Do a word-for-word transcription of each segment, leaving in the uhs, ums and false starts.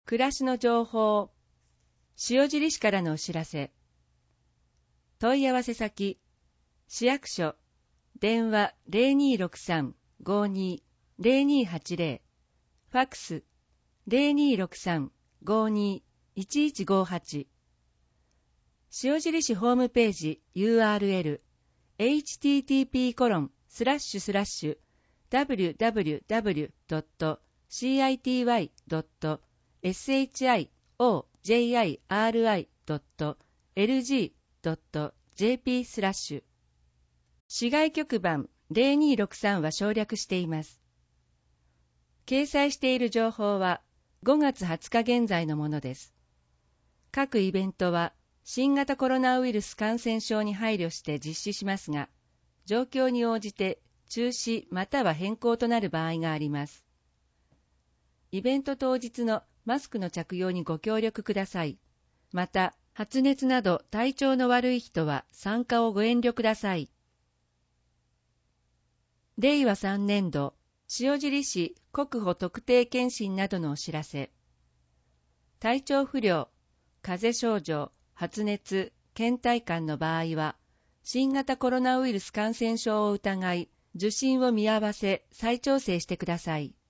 暮らしの情報、塩尻市からのお知らせ。問い合わせ先、市役所、電話 ゼロにーろくさん ごーにー ゼロにーはちゼロ、ファックス ゼロにーろくさん ごーにー いちいちごーはち。塩尻市ホームページ ユーアールエル エイチティーティーピーコロンスラッシュスラッシュダブリューダブリューダブリュードットシーアイティーワイドットエスエイチアイオージェイアイアールアイドットエルジードットジェーピー スラッシュ。市外局番ゼロにーろくさんは省略しています。掲載している情報はごがつはつか現在のものです。各イベントは新型コロナウイルス感染症に配慮して実施しますが、状況に応じて中止または変更となる場合があります。イベント当日のマスクの着用にご協力ください。また、発熱など体調の悪い人は参加をご遠慮ください。れいわさんねんど、塩尻市国保特定健診などのお知らせ。体調不良、風邪症状、発熱、倦怠感の場合は、新型コロナウイルス感染症を疑い、受診を見合わせ、再調整してください。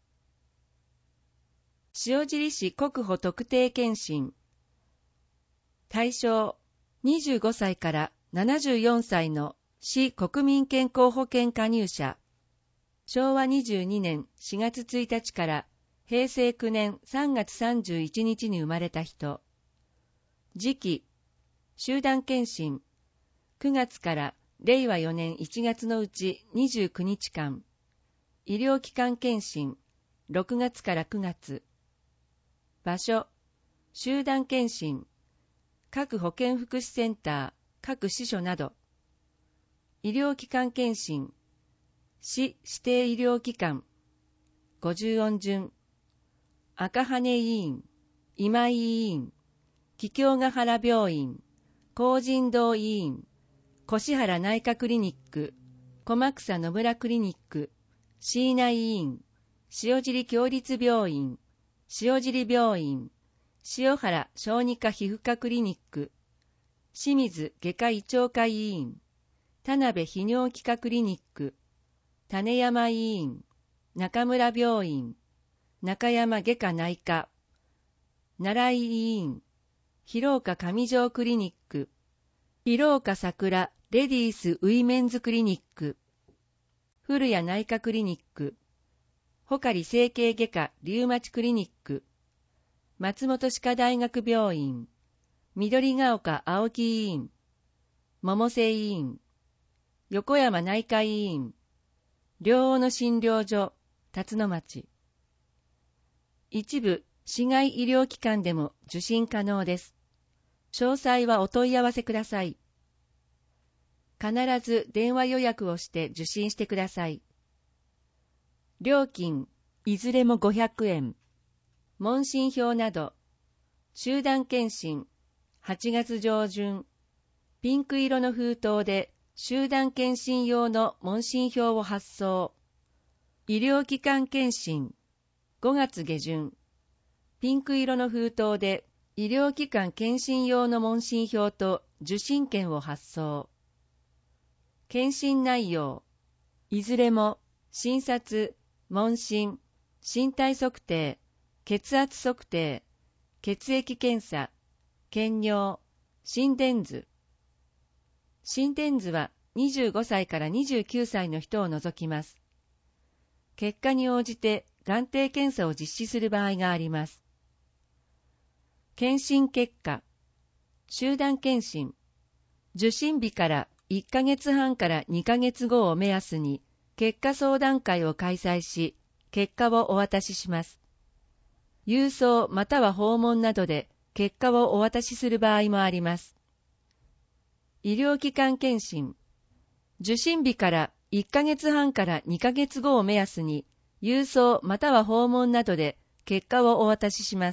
塩尻市国保特定健診。対象、にじゅうごさいからななじゅうよんさいの市国民健康保険加入者。しょうわにじゅうにねんしがつついたちからへいせいきゅうねんさんがつさんじゅういちにちに生まれた人。時期、集団検診、くがつかられいわよねんいちがつのうちにじゅうくにちかん。医療機関検診、ろくがつからくがつ。場所、集団検診、各保健福祉センター、各支所など。医療機関検診、市指定医療機関、ごじゅうおん順、赤羽医院、今井医院、桔梗ヶ原病院、高神堂医院、越原内科クリニック、駒草野村クリニック、椎内医院、塩尻共立病院、塩尻病院、塩原小児科皮膚科クリニック、清水外科胃腸科医院、田辺泌尿器科クリニック、種山医院、中村病院、中山外科内科、奈良井医院、広岡上条クリニック、広岡桜レディースウィメンズクリニック、古谷内科クリニック、穂刈整形外科リウマチクリニック、松本歯科大学病院、緑ヶ丘青木医院、百瀬医院、横山内科医院、両王の診療所、辰野町。一部、市外医療機関でも受診可能です。詳細はお問い合わせください。必ず電話予約をして受診してください。料金、いずれもごひゃくえん。問診票など、集団検診、はちがつ上旬、ピンク色の封筒で集団検診用の問診票を発送。医療機関検診、ごがつげじゅん、ピンク色の封筒で医療機関検診用の問診票と受診券を発送。検診内容、いずれも診察、問診、身体測定、血圧測定、血液検査、検尿、心電図。心電図はにじゅうごさいからにじゅうきゅうさいの人を除きます。結果に応じて眼底検査を実施する場合があります。検診結果、集団検診、受診日からいっかげつはんからにかげつごを目安に結果相談会を開催し、結果をお渡しします。郵送または訪問などで結果をお渡しする場合もあります。医療機関検診、受診日からいっかげつはんからにかげつごを目安に郵送または訪問などで結果をお渡しします。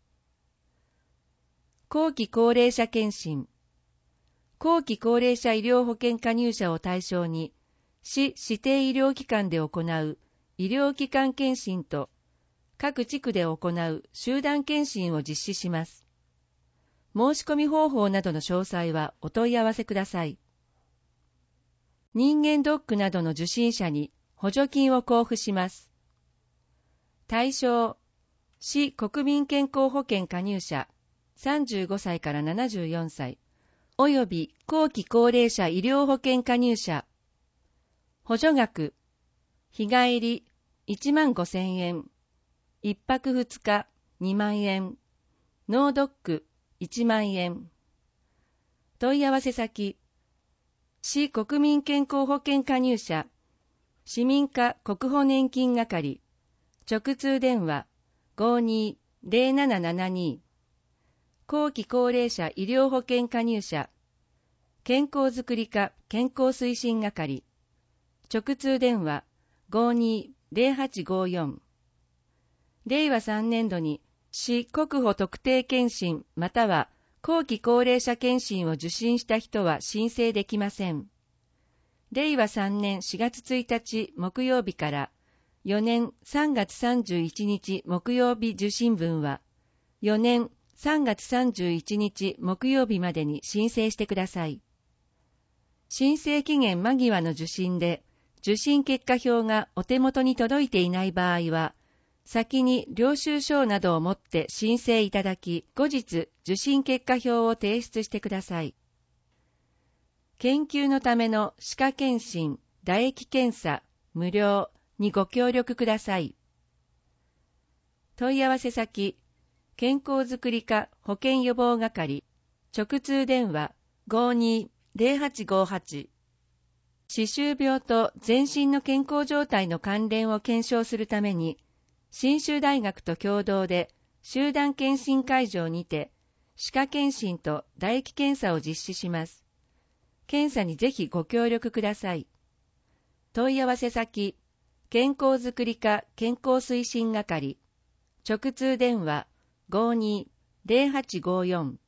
後期高齢者検診、後期高齢者医療保険加入者を対象に市指定医療機関で行う医療機関検診と各地区で行う集団検診を実施します。申し込み方法などの詳細はお問い合わせください。人間ドックなどの受診者に補助金を交付します。対象、市国民健康保険加入者さんじゅうごさいからななじゅうよんさい、および後期高齢者医療保険加入者。補助額、日帰りいちまんごせんえん、いっぱくふつかにまんえん、ノードックいちまんえん。問い合わせ先、市国民健康保険加入者、市民課国保年金係、直通電話 ごーにーぜろななななに、後期高齢者医療保険加入者、健康づくり課健康推進係、直通電話 ごーにーぜろはちごーよん。れいわさんねんどに市国保特定健診または後期高齢者健診を受診した人は申請できません。れいわさんねんしがつついたち木曜日からよねんさんがつさんじゅういちにち木曜日受診分はよねんさんがつさんじゅういちにち木曜日までに申請してください。申請期限間際の受診で受診結果表がお手元に届いていない場合は、先に領収書などを持って申請いただき、後日受診結果表を提出してください。研究のための歯科検診、唾液検査、無料にご協力ください。問い合わせ先、健康づくり課保健予防係、直通電話 ごーにーぜろはちごーはち。歯周病と全身の健康状態の関連を検証するために、信州大学と共同で集団検診会場にて歯科検診と唾液検査を実施します。検査にぜひご協力ください。問い合わせ先、健康づくり課健康推進係、直通電話 ごーにーぜろはちごーよん。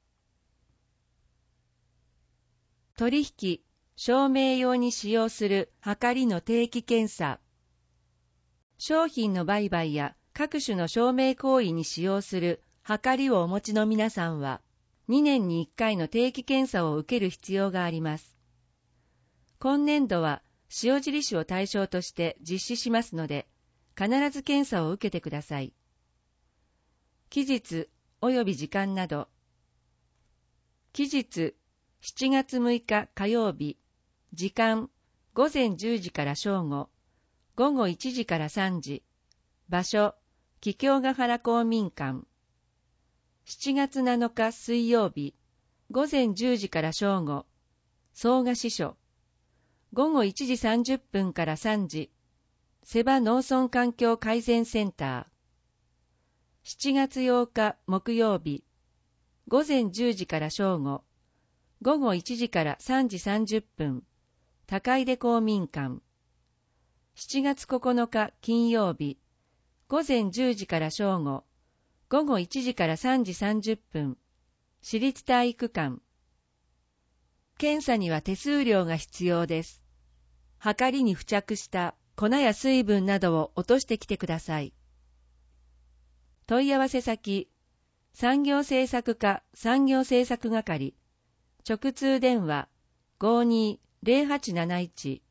取引、証明用に使用する量りの定期検査。商品の売買や各種の証明行為に使用する量りをお持ちの皆さんは、にねんにいっかいの定期検査を受ける必要があります。今年度は塩印を対象として実施しますので、必ず検査を受けてください。期日及び時間など。期日しちがつむいか火曜日、時間ごぜんじゅうじから正午、ごごいちじからさんじ、場所、桔梗ヶ原公民館。しちがつなのか水曜日、ごぜんじゅうじから正午、総賀支所。ごごいちじさんじゅっぷんからさんじ、瀬場農村環境改善センター。しちがつようか木曜日、ごぜんじゅうじから正午、ごごいちじからさんじさんじゅっぷん、高出公民館。しちがつここのか金曜日、ごぜんじゅうじから正午、ごごいちじからさんじさんじゅっぷん、市立体育館。検査には手数料が必要です。量りに付着した粉や水分などを落としてきてください。問い合わせ先、産業政策課産業政策係、直通電話 ごーにーぜろはちなないち。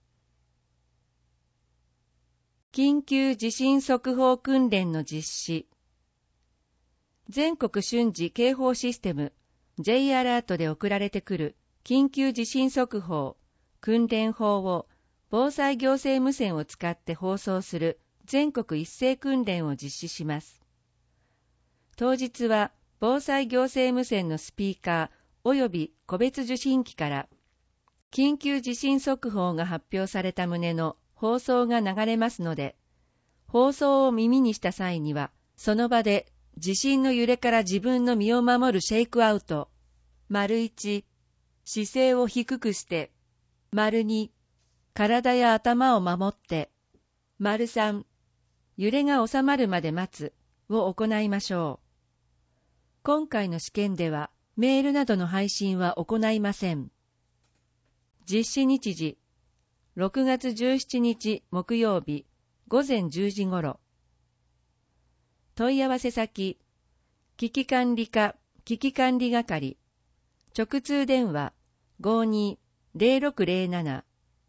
緊急地震速報訓練の実施。全国瞬時警報システム J アラートで送られてくる緊急地震速報、訓練法を防災行政無線を使って放送する全国一斉訓練を実施します。当日は防災行政無線のスピーカー及び個別受信機から緊急地震速報が発表された旨の放送が流れますので、放送を耳にした際には、その場で地震の揺れから自分の身を守るシェイクアウト。丸一、姿勢を低くして。丸二、体や頭を守って。丸三、揺れが収まるまで待つを行いましょう。今回の試験ではメールなどの配信は行いません。実施日時、ろくがつじゅうしちにち木曜日、ごぜんじゅうじごろ。 問い合わせ先、危機管理課危機管理係、直通電話 ごーにーぜろろくぜろなな。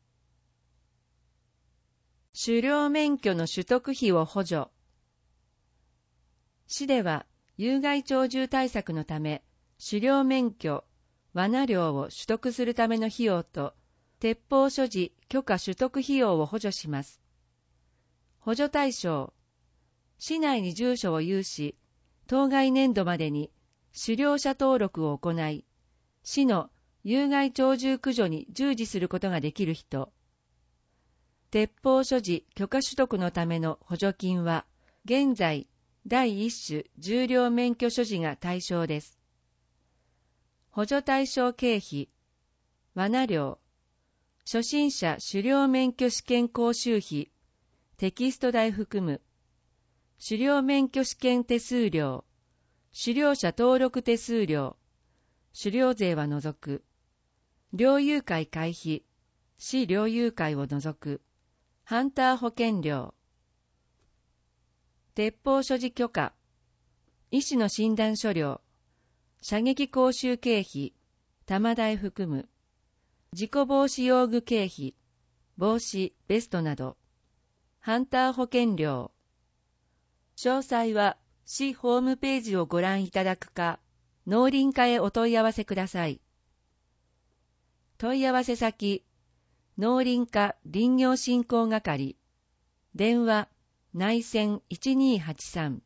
狩猟免許の取得費を補助。市では有害鳥獣対策のため、狩猟免許、罠猟を取得するための費用と、鉄砲所持許可取得費用を補助します。補助対象、市内に住所を有し、当該年度までに狩猟者登録を行い、市の有害鳥獣駆除に従事することができる人。鉄砲所持許可取得のための補助金は、現在、第一種重量免許所持が対象です。補助対象経費、罠猟、初心者狩猟免許試験講習費、テキスト代含む、狩猟免許試験手数料、狩猟者登録手数料、狩猟税は除く、猟友会会費、市猟友会を除く、ハンター保険料、鉄砲所持許可、医師の診断書料、射撃講習経費、弾代含む、事故防止用具経費、帽子、ベストなど、ハンター保険料。詳細は市ホームページをご覧いただくか、農林課へお問い合わせください。問い合わせ先、農林課林業振興係、電話、内線いちにーはちさん。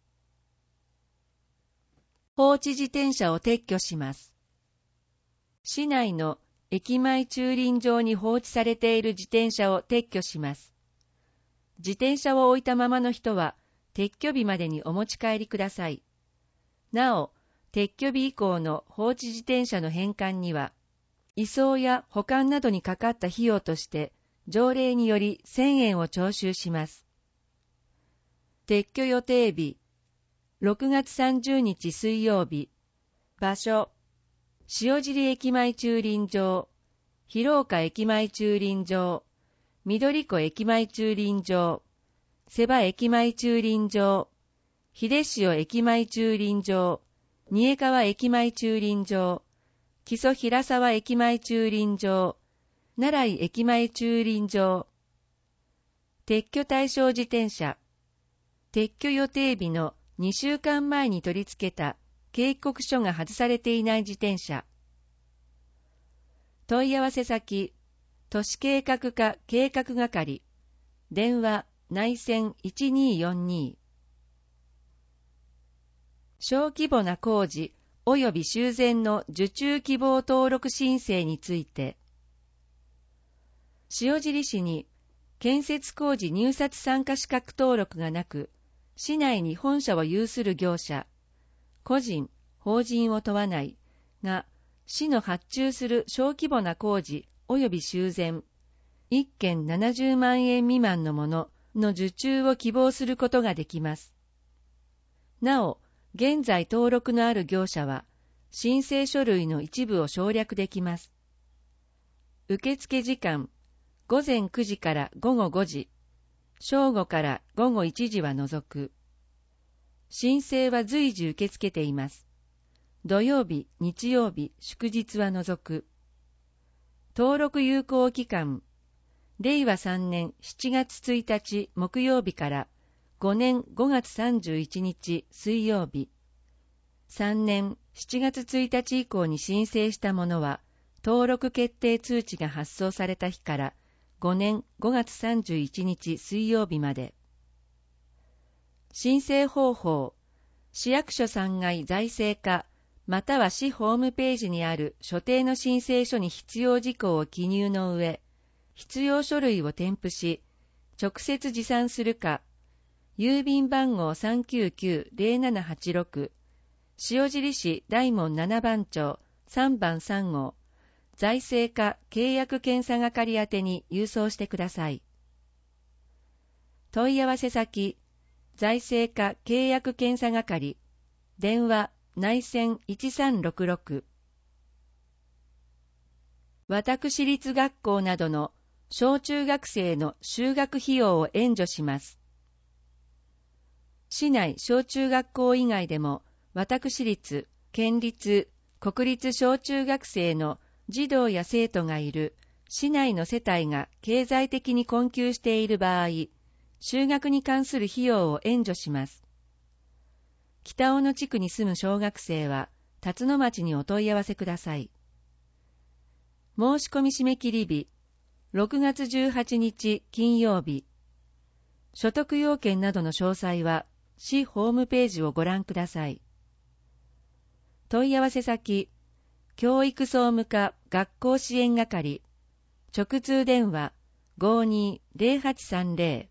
放置自転車を撤去します。市内の駅前駐輪場に放置されている自転車を撤去します。自転車を置いたままの人は、撤去日までにお持ち帰りください。なお、撤去日以降の放置自転車の返還には、移送や保管などにかかった費用として、条例によりせんえんを徴収します。撤去予定日、ろくがつさんじゅうにち水曜日、場所、塩尻駅前駐輪場、広岡駅前駐輪場、緑湖駅前駐輪場、瀬場駅前駐輪場、秀潮駅前駐輪場、仁江川駅前駐輪場、木曽平沢駅前駐輪場、奈良井駅前駐輪場。撤去対象自転車、撤去予定日のにしゅうかんまえに取り付けた警告書が外されていない自転車。問い合わせ先、都市計画課計画係、電話内線いちにーよんにー。小規模な工事及び修繕の受注希望登録申請について、塩尻市に建設工事入札参加資格登録がなく、市内に本社を有する業者、個人、法人を問わないが、市の発注する小規模な工事及び修繕、いっけんななじゅうまんえん未満のものの受注を希望することができます。なお、現在登録のある業者は、申請書類の一部を省略できます。受付時間、ごぜんくじからごごごじ、正午からごごいちじは除く。申請は随時受け付けています。土曜日、日曜日、祝日は除く。登録有効期間、れいわさんねんしちがつついたち木曜日からごねんごがつさんじゅういちにち水曜日。さんねんしちがつついたち以降に申請したものは、登録決定通知が発送された日からごねんごがつさんじゅういちにち水曜日まで。申請方法、市役所さんがい財政課、または市ホームページにある所定の申請書に必要事項を記入の上、必要書類を添付し、直接持参するか、郵便番号 さんきゅうきゅうぜろななはちろく、塩尻市大門ななばん町さんばんさんごう、財政課契約検査係宛てに郵送してください。問い合わせ先、財政課契約検査係、電話内線いちさんろくろく。私立学校などの小中学生の修学費用を援助します。 市内小中学校以外でも、私立、県立、国立小中学生の児童や生徒がいる市内の世帯が経済的に困窮している場合、就学に関する費用を援助します。北小野地区に住む小学生は、辰野町にお問い合わせください。申し込み締め切り日、ろくがつじゅうはちにち金曜日。所得要件などの詳細は、市ホームページをご覧ください。問い合わせ先、教育総務課学校支援係、直通電話 ごーにーぜろはちさんぜろ。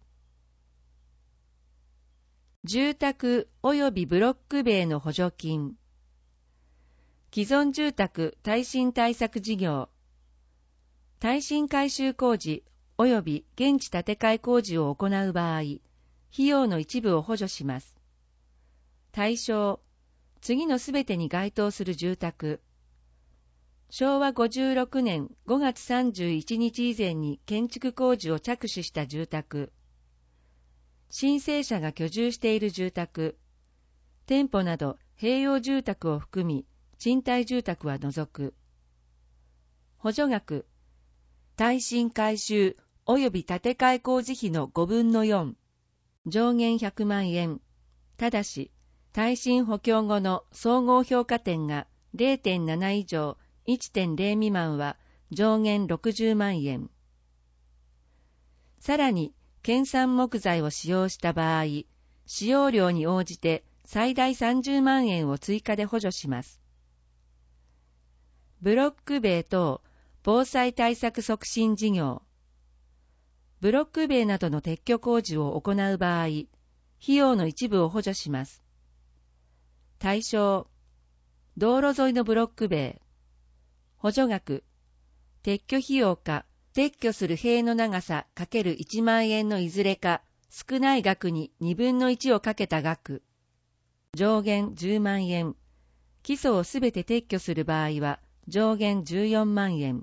住宅及びブロック塀の補助金。既存住宅耐震対策事業。耐震改修工事及び現地建て替え工事を行う場合、費用の一部を補助します。対象、次のすべてに該当する住宅。しょうわごじゅうろくねんごがつさんじゅういちにち以前に建築工事を着手した住宅。申請者が居住している住宅。店舗など併用住宅を含み、賃貸住宅は除く。補助額。耐震改修及び建て替え工事費のごぶんのよん。上限ひゃくまんえん。ただし、耐震補強後の総合評価点が れいてんなな 以上 いってんれい 未満は上限ろくじゅうまんえん。さらに、県産木材を使用した場合、使用量に応じて最大さんじゅうまんえんを追加で補助します。ブロック塀等防災対策促進事業。ブロック塀などの撤去工事を行う場合、費用の一部を補助します。対象、道路沿いのブロック塀。補助額、撤去費用か、撤去する塀の長さ ×いちまんえんのいずれか、少ない額ににぶんのいちをかけた額。上限じゅうまんえん。基礎をすべて撤去する場合は、上限じゅうよんまんえん。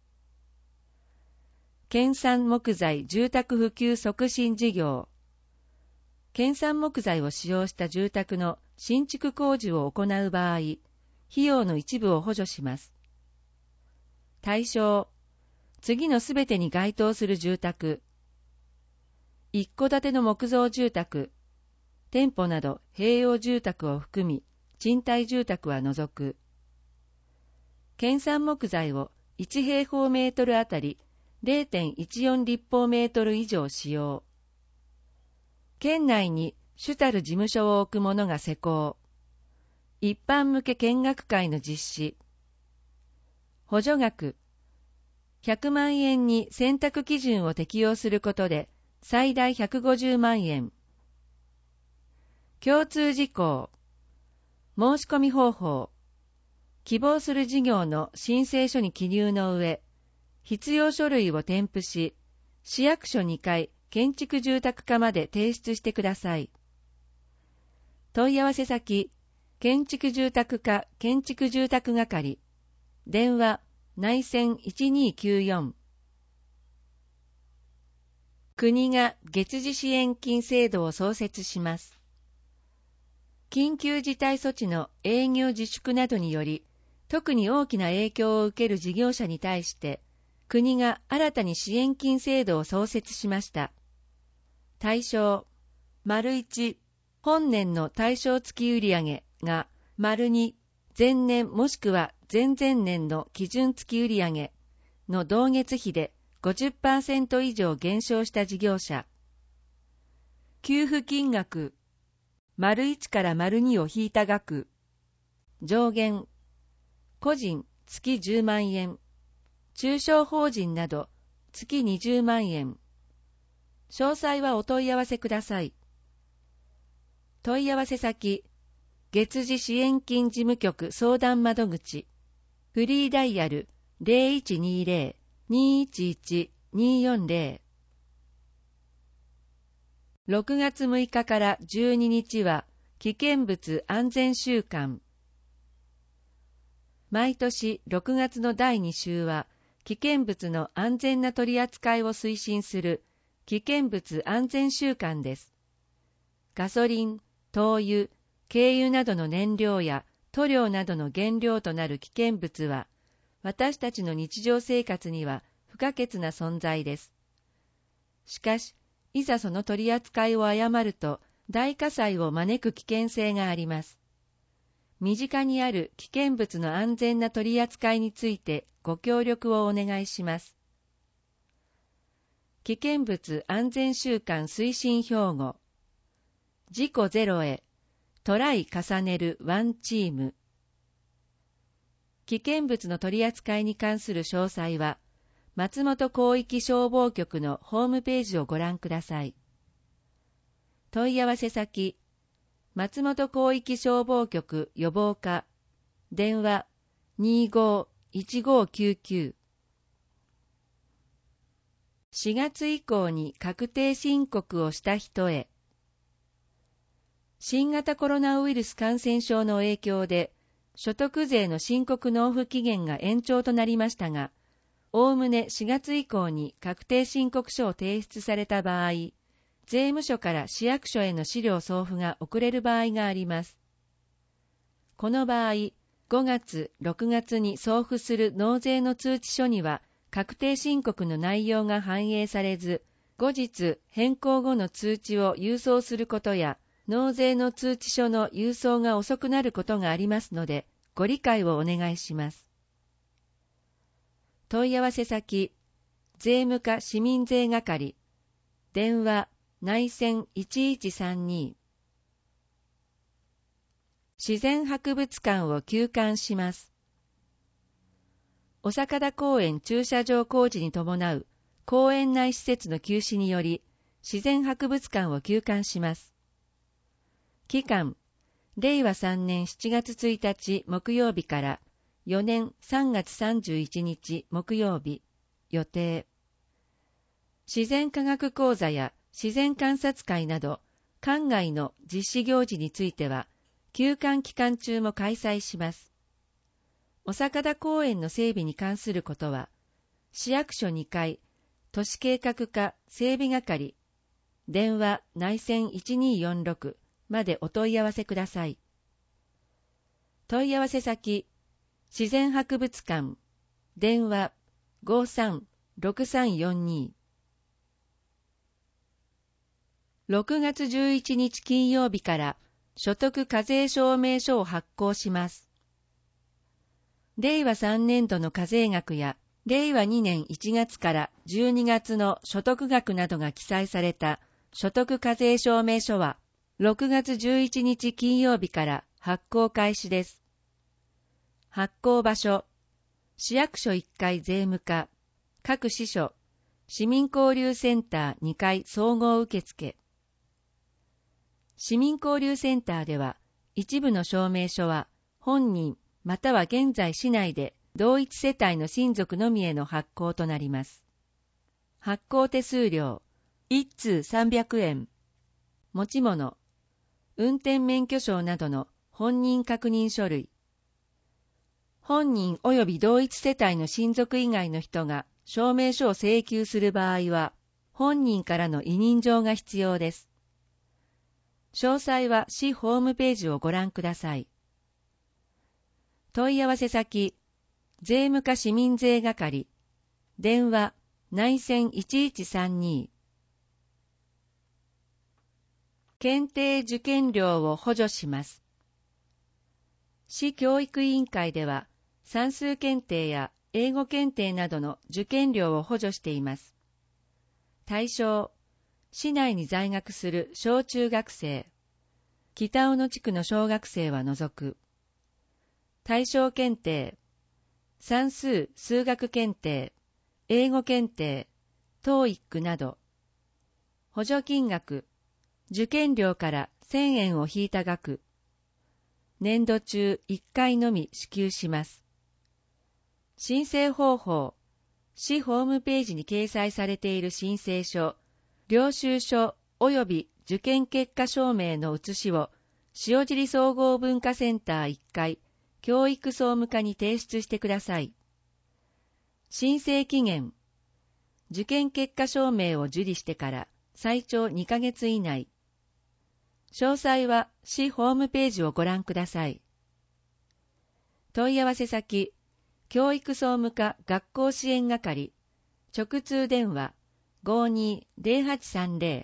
県産木材住宅普及促進事業。県産木材を使用した住宅の新築工事を行う場合、費用の一部を補助します。対象、次のすべてに該当する住宅。一戸建ての木造住宅、店舗など併用住宅を含み、賃貸住宅は除く。県産木材をいちへいほうメートルあたり れいてんいちよん 立方メートル以上使用。県内に主たる事務所を置く者が施工。一般向け見学会の実施。補助額。ひゃくまんえんに選択基準を適用することで最大ひゃくごじゅうまんえん。共通事項。申し込み方法。希望する事業の申請書に記入の上、必要書類を添付し、市役所にかい建築住宅課まで提出してください。問い合わせ先、建築住宅課建築住宅係、電話、内線いちにーきゅうよん。国が月次支援金制度を創設します。緊急事態措置の営業自粛などにより、特に大きな影響を受ける事業者に対して、国が新たに支援金制度を創設しました。対象、丸いち、本年の対象月売上が、丸に、前年もしくは前々年の基準月売上の同月比で ごじゅっパーセント 以上減少した事業者。給付金額、丸いちから丸にを引いた額。上限、個人月じゅうまんえん、中小法人など月にじゅうまんえん。詳細はお問い合わせください。問い合わせ先、月次支援金事務局相談窓口、フリーダイヤル ゼロいちにゼロ にーいちいち にーよんゼロ。ろくがつむいかからじゅうににちは危険物安全週間。毎年ろくがつのだいに週は危険物の安全な取り扱いを推進する危険物安全週間です。 ガソリン、灯油、軽油などの燃料や塗料などの原料となる危険物は、私たちの日常生活には不可欠な存在です。しかし、いざその取り扱いを誤ると、大火災を招く危険性があります。身近にある危険物の安全な取り扱いについてご協力をお願いします。危険物安全週間推進標語。事故ゼロへ、トライ重ねるワンチーム。危険物の取り扱いに関する詳細は、松本広域消防局のホームページをご覧ください。問い合わせ先、松本広域消防局予防課、電話 にじゅうご いちごきゅうきゅう。しがつ以降に確定申告をした人へ。新型コロナウイルス感染症の影響で、所得税の申告納付期限が延長となりましたが、おおむねしがつ以降に確定申告書を提出された場合、税務署から市役所への資料送付が遅れる場合があります。この場合、ごがつ、ろくがつに送付する納税の通知書には、確定申告の内容が反映されず、後日変更後の通知を郵送することや、納税の通知書の郵送が遅くなることがありますので、ご理解をお願いします。問い合わせ先、税務課市民税係、電話、内線いちいちさんに。自然博物館を休館します。おさかだ公園駐車場工事に伴う公園内施設の休止により、自然博物館を休館します。期間、れいわさんねんしちがつついたち木曜日からよねんさんがつさんじゅういちにち木曜日、予定。自然科学講座や自然観察会など、館外の実施行事については、休館期間中も開催します。おさかだ公園の整備に関することは、市役所にかい、都市計画課整備係、電話内線いちにーよんろくまでお問い合わせください。問い合わせ先、自然博物館、電話 ごさんろくさんよんに。ろくがつじゅういちにち金曜日から所得課税証明書を発行します。れいわさんねんどの課税額やれいわにねんいちがつからじゅうにがつの所得額などが記載された所得課税証明書はろくがつじゅういちにち金曜日から発行開始です。発行場所、市役所いっかい税務課、各支所、市民交流センターにかい総合受付。市民交流センターでは、一部の証明書は本人または現在市内で同一世帯の親族のみへの発行となります。発行手数料、いっつうさんびゃくえん。持ち物、運転免許証などの本人確認書類。本人及び同一世帯の親族以外の人が証明書を請求する場合は、本人からの委任状が必要です。詳細は市ホームページをご覧ください。問い合わせ先、税務課市民税係、電話、内線いちいちさんに。検定受験料を補助します。市教育委員会では、算数検定や英語検定などの受験料を補助しています。対象、市内に在学する小中学生、北小野地区の小学生は除く。対象検定、算数・数学検定、英語検定、トーイック など。補助金額、受験料からせんえんを引いた額。年度中いっかいのみ支給します。申請方法、市ホームページに掲載されている申請書、領収書及び受験結果証明の写しを塩尻総合文化センターいっかい教育総務課に提出してください。申請期限、受験結果証明を受理してから最長にかげつ以内。 詳細は市ホームページをご覧ください。問い合わせ先、教育総務課学校支援係、直通電話 ごーにーぜろはちさんぜろ。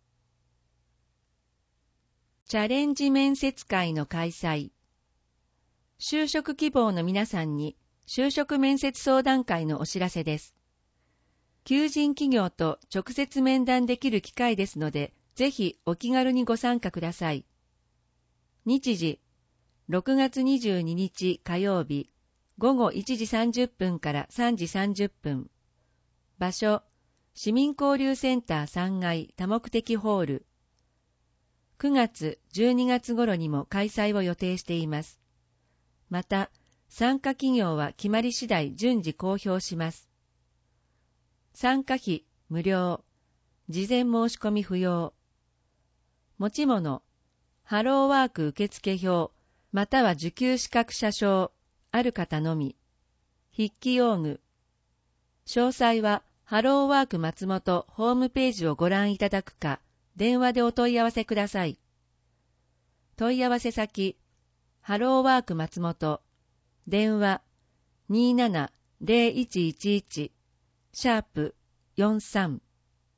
チャレンジ面接会の開催。就職希望の皆さんに就職面接相談会のお知らせです。求人企業と直接面談できる機会ですので、ぜひお気軽にご参加ください。日時、ろくがつにじゅうににち火曜日、ごごいちじさんじゅっぷんからさんじさんじゅっぷん。場所、市民交流センターさんがい多目的ホール。くがつ、じゅうにがつ頃にも開催を予定しています。また、参加企業は決まり次第順次公表します。参加費無料、事前申し込み不要。持ち物、ハローワーク受付票、または受給資格者証、ある方のみ。筆記用具。詳細はハローワーク松本ホームページをご覧いただくか、電話でお問い合わせください。問い合わせ先、ハローワーク松本、電話 にーななぜろいちいちいち シャープよんさん。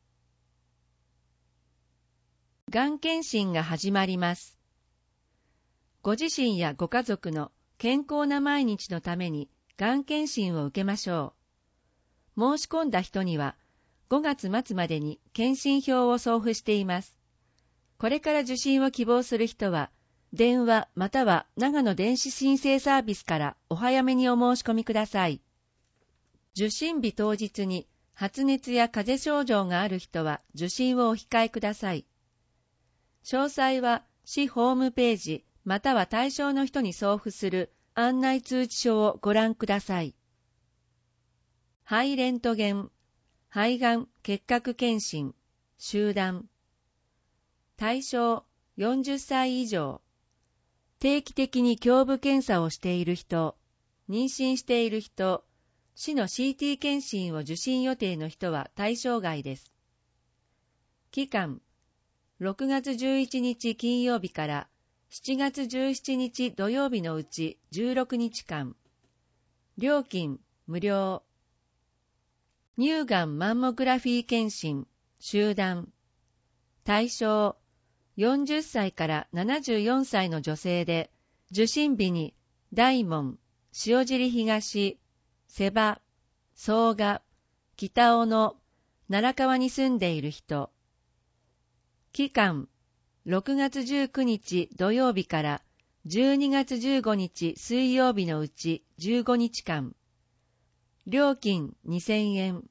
がん検診が始まります。ご自身やご家族の健康な毎日のためにがん検診を受けましょう。申し込んだ人にはごがつ末までに検診票を送付しています。これから受診を希望する人は、電話または長野電子申請サービスからお早めにお申し込みください。受診日当日に発熱や風邪症状がある人は受診をお控えください。詳細は市ホームページまたは対象の人に送付する案内通知書をご覧ください。肺レントゲン、肺がん結核検診、集団。対象よんじゅっさい以上。定期的に胸部検査をしている人、妊娠している人、市の シーティー 検診を受診予定の人は対象外です。期間、ろくがつじゅういちにち金曜日からしちがつじゅうしちにち土曜日のうちじゅうろくにちかん。料金無料。乳がんマンモグラフィー検診、集団。対象、よんじゅっさいからななじゅうよんさいの女性で、受診日に大門、塩尻東、瀬場、総賀、北尾野、奈良川に住んでいる人。期間、ろくがつじゅうくにち土曜日からじゅうにがつじゅうごにち水曜日のうちじゅうごにちかん。料金にせんえん。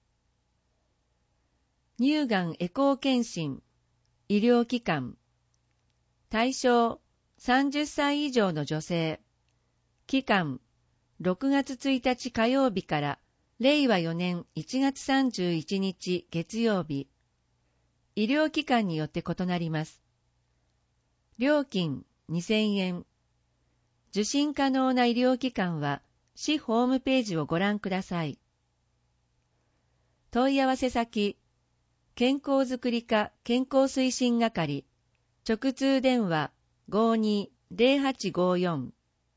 乳がんエコー検診、医療機関。対象、さんじゅっさい以上の女性。期間、ろくがつついたち火曜日かられいわよねんいちがつさんじゅういちにち月曜日。医療機関によって異なります。料金にせんえん。受診可能な医療機関は市ホームページをご覧ください。問い合わせ先、健康づくり課健康推進係、直通電話 ごーにーぜろはちごーよん。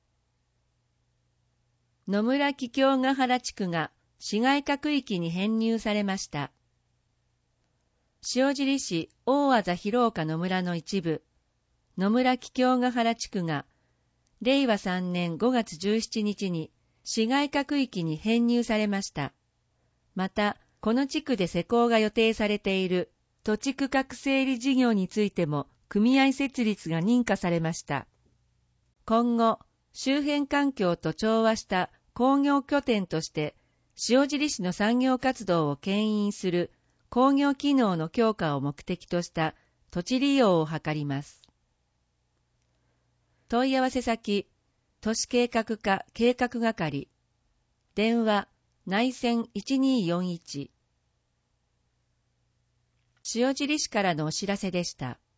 野村桔梗ヶ原地区が市街化区域に編入されました。塩尻市大字広岡野村の一部、野村桔梗ヶ原地区が、れいわさんねんごがつじゅうしちにちに市街化区域に編入されました。また、この地区で施工が予定されている土地区画整理事業についても組合設立が認可されました。今後、周辺環境と調和した工業拠点として塩尻市の産業活動を牽引する工業機能の強化を目的とした土地利用を図ります。問い合わせ先、都市計画課計画係、電話内線いちにーよんいち。塩尻市からのお知らせでした。